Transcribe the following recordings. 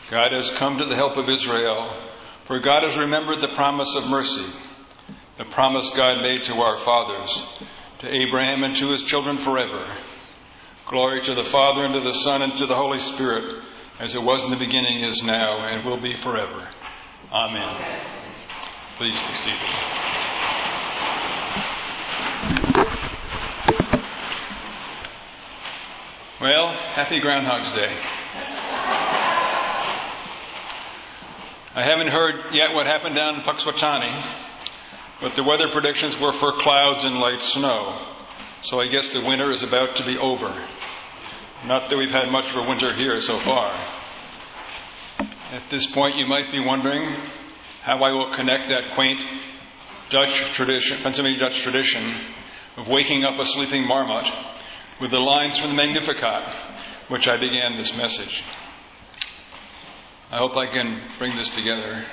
God has come to the help of Israel, for God has remembered the promise of mercy, the promise God made to our fathers, to Abraham and to his children forever. Glory to the Father, and to the Son, and to the Holy Spirit, as it was in the beginning, is now, and will be forever. Amen. Please be seated. Well, happy Groundhog's Day. I haven't heard yet what happened down in Puxwatani, but the weather predictions were for clouds and light snow. So I guess the winter is about to be over. Not that we've had much of a winter here so far. At this point, you might be wondering how I will connect that quaint Pennsylvania Dutch tradition of waking up a sleeping marmot with the lines from the Magnificat, which I began this message. I hope I can bring this together.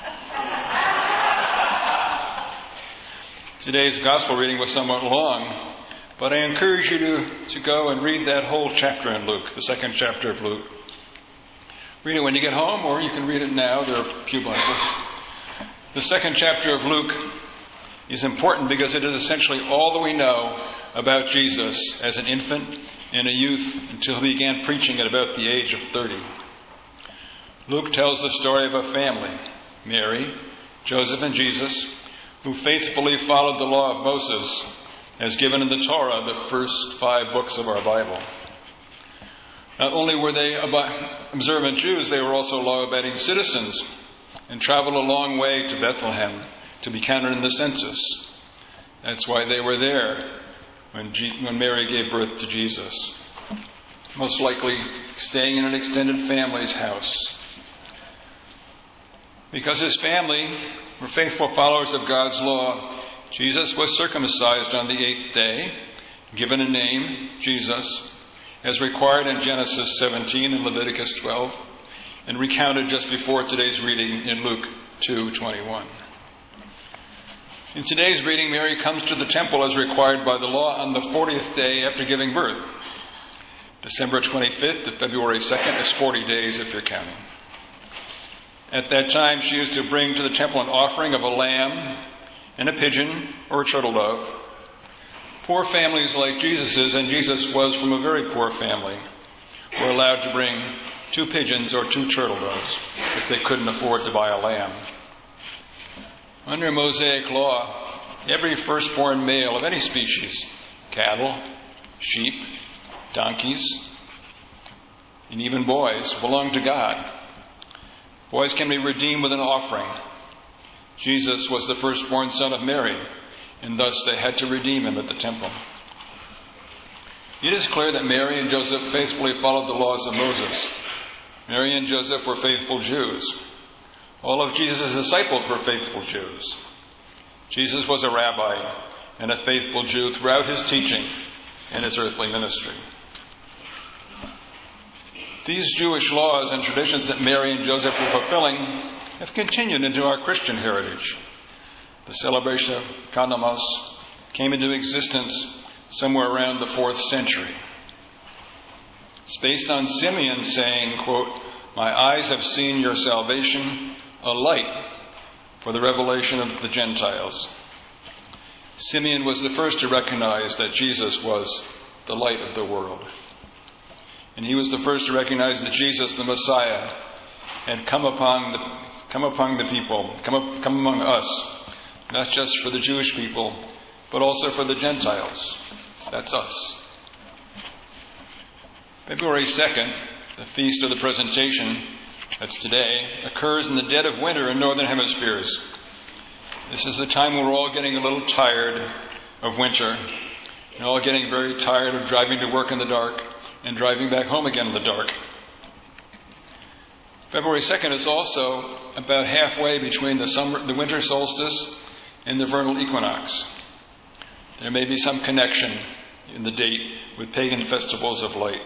Today's gospel reading was somewhat long, but I encourage you to go and read that whole chapter in Luke, the second chapter of Luke. Read it when you get home, or you can read it now. There are a few Bibles. The second chapter of Luke is important because it is essentially all that we know about Jesus as an infant and a youth until he began preaching at about the age of 30. Luke tells the story of a family, Mary, Joseph, and Jesus, who faithfully followed the law of Moses as given in the Torah, the first 5 books of our Bible. Not only were they observant Jews, they were also law-abiding citizens and traveled a long way to Bethlehem to be counted in the census. That's why they were there when Mary gave birth to Jesus, most likely staying in an extended family's house. Because his family were faithful followers of God's law, Jesus was circumcised on the 8th day, given a name, Jesus, as required in Genesis 17 and Leviticus 12, and recounted just before today's reading in Luke 2:21. In today's reading, Mary comes to the temple as required by the law on the 40th day after giving birth. December 25th to February 2nd is 40 days if you're counting. At that time, she used to bring to the temple an offering of a lamb and a pigeon or a turtle dove. Poor families like Jesus's, and Jesus was from a very poor family, were allowed to bring 2 pigeons or 2 turtle doves if they couldn't afford to buy a lamb. Under Mosaic law, every firstborn male of any species, cattle, sheep, donkeys, and even boys, belong to God. Boys can be redeemed with an offering. Jesus was the firstborn son of Mary, and thus they had to redeem him at the temple. It is clear that Mary and Joseph faithfully followed the laws of Moses. Mary and Joseph were faithful Jews. All of Jesus' disciples were faithful Jews. Jesus was a rabbi and a faithful Jew throughout his teaching and his earthly ministry. These Jewish laws and traditions that Mary and Joseph were fulfilling have continued into our Christian heritage. The celebration of Candlemas came into existence somewhere around the 4th century. It's based on Simeon saying, quote, "My eyes have seen your salvation, a light for the revelation of the Gentiles." Simeon was the first to recognize that Jesus was the light of the world. And he was the first to recognize that Jesus, the Messiah, had come among us, not just for the Jewish people, but also for the Gentiles. That's us. February 2nd, the Feast of the Presentation, that's today, occurs in the dead of winter in northern hemispheres. This is the time when we're all getting a little tired of winter, and all getting very tired of driving to work in the dark and driving back home again in the dark. February 2nd is also about halfway between the winter solstice and the vernal equinox. There may be some connection in the date with pagan festivals of light.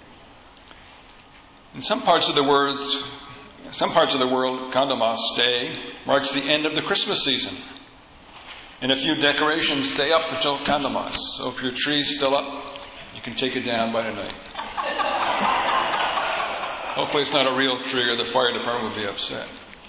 In some parts of the world, Candlemas Day marks the end of the Christmas season. And a few decorations stay up until Candlemas. So if your tree's still up, you can take it down by tonight. Hopefully it's not a real tree or the fire department would be upset.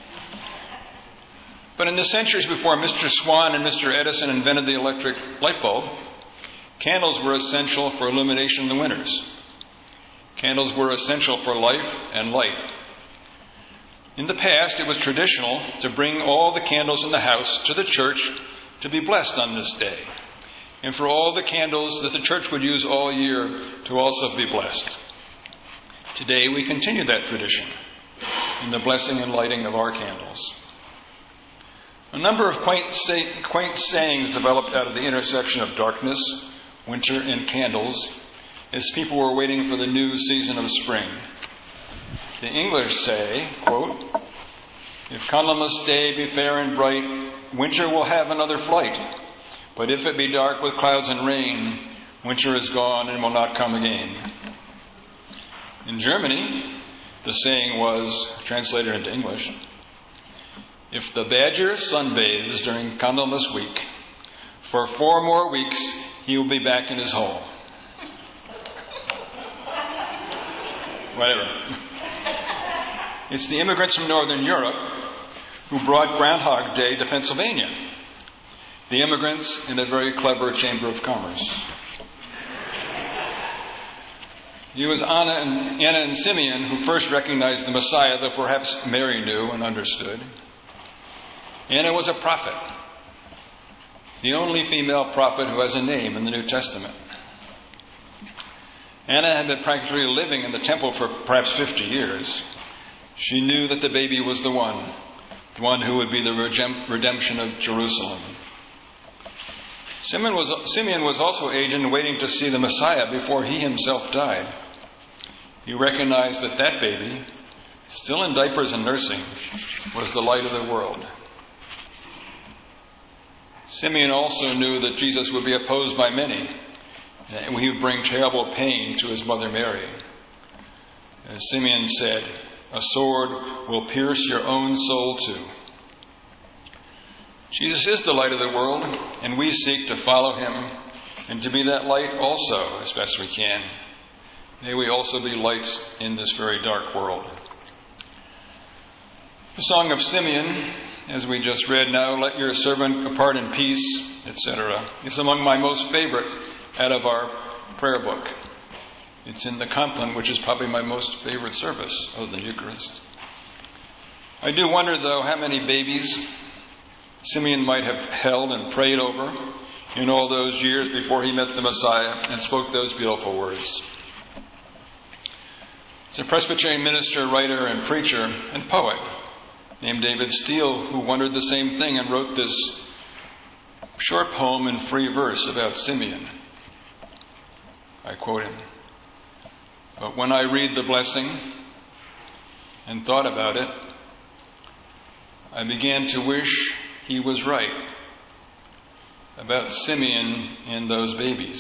But in the centuries before Mr. Swan and Mr. Edison invented the electric light bulb, candles were essential for illumination in the winters. Candles were essential for life and light. In the past, it was traditional to bring all the candles in the house to the church to be blessed on this day, and for all the candles that the church would use all year to also be blessed. Today, we continue that tradition in the blessing and lighting of our candles. A number of quaint sayings developed out of the intersection of darkness, winter, and candles as people were waiting for the new season of spring. The English say, quote, "If Candlemas Day be fair and bright, winter will have another flight. But if it be dark with clouds and rain, winter is gone and will not come again." In Germany, the saying was, translated into English, "If the badger sunbathes during Candlemas week, for 4 more weeks he will be back in his hole." Whatever. It's the immigrants from Northern Europe who brought Groundhog Day to Pennsylvania. The immigrants in a very clever Chamber of Commerce. It was Anna and Simeon who first recognized the Messiah, though perhaps Mary knew and understood. Anna was a prophet, the only female prophet who has a name in the New Testament. Anna had been practically living in the temple for perhaps 50 years. She knew that the baby was the one who would be the redemption of Jerusalem. Simeon was also aged and waiting to see the Messiah before he himself died. He recognized that that baby, still in diapers and nursing, was the light of the world. Simeon also knew that Jesus would be opposed by many, and he would bring terrible pain to his mother Mary. As Simeon said, "A sword will pierce your own soul too." Jesus is the light of the world, and we seek to follow him and to be that light also as best we can. May we also be lights in this very dark world. The Song of Simeon, as we just read now, "Let your servant depart in peace," etc., is among my most favorite out of our prayer book. It's in the Compline, which is probably my most favorite service of the Eucharist. I do wonder, though, how many babies Simeon might have held and prayed over in all those years before he met the Messiah and spoke those beautiful words. There's a Presbyterian minister, writer, and preacher and poet named David Steele who wondered the same thing and wrote this short poem in free verse about Simeon. I quote him, "But when I read the blessing and thought about it, I began to wish he was right about Simeon and those babies.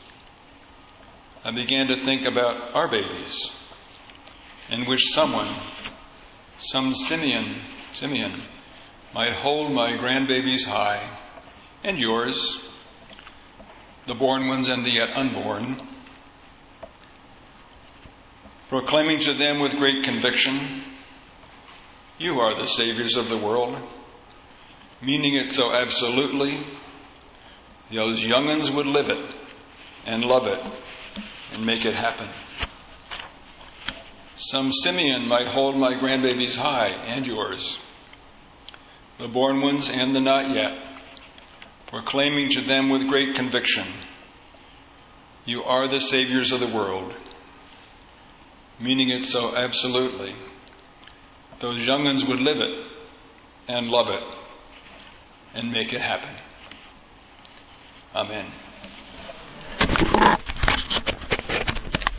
I began to think about our babies and wish some Simeon might hold my grandbabies high and yours, the born ones and the yet unborn, proclaiming to them with great conviction, you are the saviors of the world, meaning it so absolutely, those young'uns would live it and love it and make it happen. Some Simeon might hold my grandbabies high and yours, the born ones and the not yet, proclaiming to them with great conviction, you are the saviors of the world, meaning it so absolutely, those young'uns would live it and love it and make it happen. Amen.